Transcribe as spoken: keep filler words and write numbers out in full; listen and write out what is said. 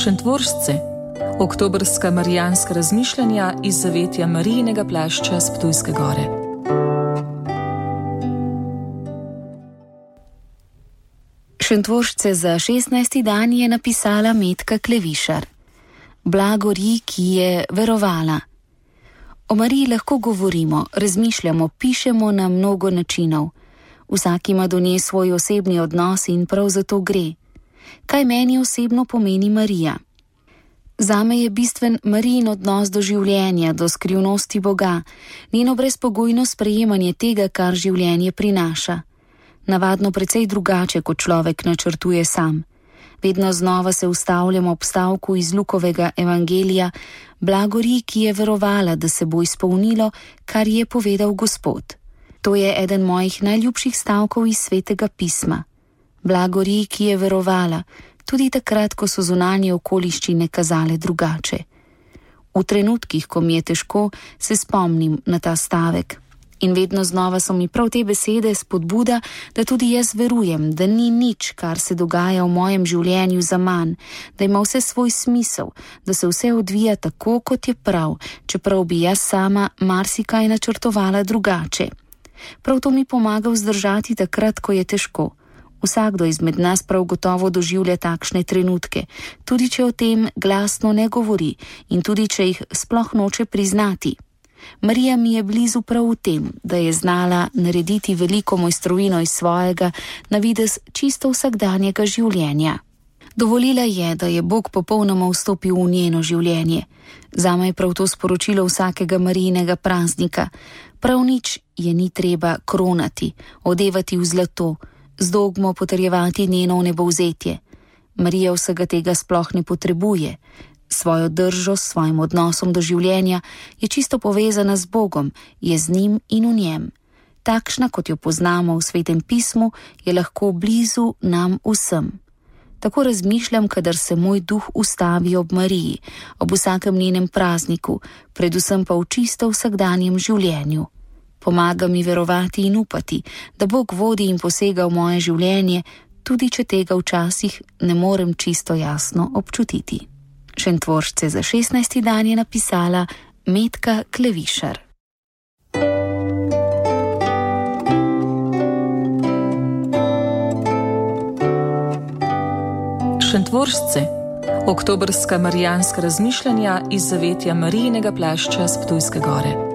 Šentvoržci, oktobrska marijanska razmišljanja iz zavetja Marijinega plašča s Ptujske gore. Šentvoržce za šestnajsti dan je napisala Metka Klevišar. Blagori, ki je verovala. O Mariji lahko govorimo, razmišljamo, pišemo na mnogo načinov. Vsak ima do nje svoj osebni odnos in prav zato gre. Kaj meni osebno pomeni Marija? Zame je bistven Marijin odnos do življenja, do skrivnosti Boga, njeno brezpogojno sprejemanje tega, kar življenje prinaša. Navadno precej drugače, kot človek načrtuje sam. Vedno znova se ustavljamo ob stavku iz Lukovega evangelija, blagori, ki je verovala, da se bo izpolnilo, kar je povedal Gospod. To je eden mojih najljubših stavkov iz Svetega pisma. Blagori, ki je verovala, tudi takrat, ko so zunanje okoliščine kazale drugače. V trenutkih, ko mi je težko, se spomnim na ta stavek. In vedno znova so mi prav te besede spodbuda, da tudi jaz verujem, da ni nič, kar se dogaja v mojem življenju za manj, da ima vse svoj smisel, da se vse odvija tako, kot je prav, čeprav bi jaz sama marsikaj načrtovala drugače. Prav to mi pomaga vzdržati takrat, ko je težko. Vsakdo izmed nas prav gotovo doživlja takšne trenutke, tudi če o tem glasno ne govori in tudi če jih sploh noče priznati. Marija mi je blizu prav v tem, da je znala narediti veliko mojstrovino iz svojega, na videz čisto vsakdanjega življenja. Dovolila je, da je Bog popolnoma vstopil v njeno življenje. Zame je prav to sporočilo vsakega Marijinega praznika. Prav nič je ni treba kronati, odevati v zlato, z dogmo potrjevati njeno vnebovzetje. Marija vsega tega sploh ne potrebuje. Svojo držo, s svojim odnosom do življenja je čisto povezana z Bogom, je z njim in v njem. Takšna, kot jo poznamo v Svetem pismu, je lahko blizu nam vsem. Tako razmišljam, kadar se moj duh ustavi ob Mariji, ob vsakem njenem prazniku, predvsem pa v čisto vsakdanjem življenju. Pomaga mi verovati in upati, da Bog vodi in posega v moje življenje, tudi če tega včasih ne morem čisto jasno občutiti. Šentvoržce za šestnajsti dan je napisala Metka Klevišar. Šentvoržci, oktobrska marijanska razmišljanja iz zavetja Marijinega plašča s Ptujske gore.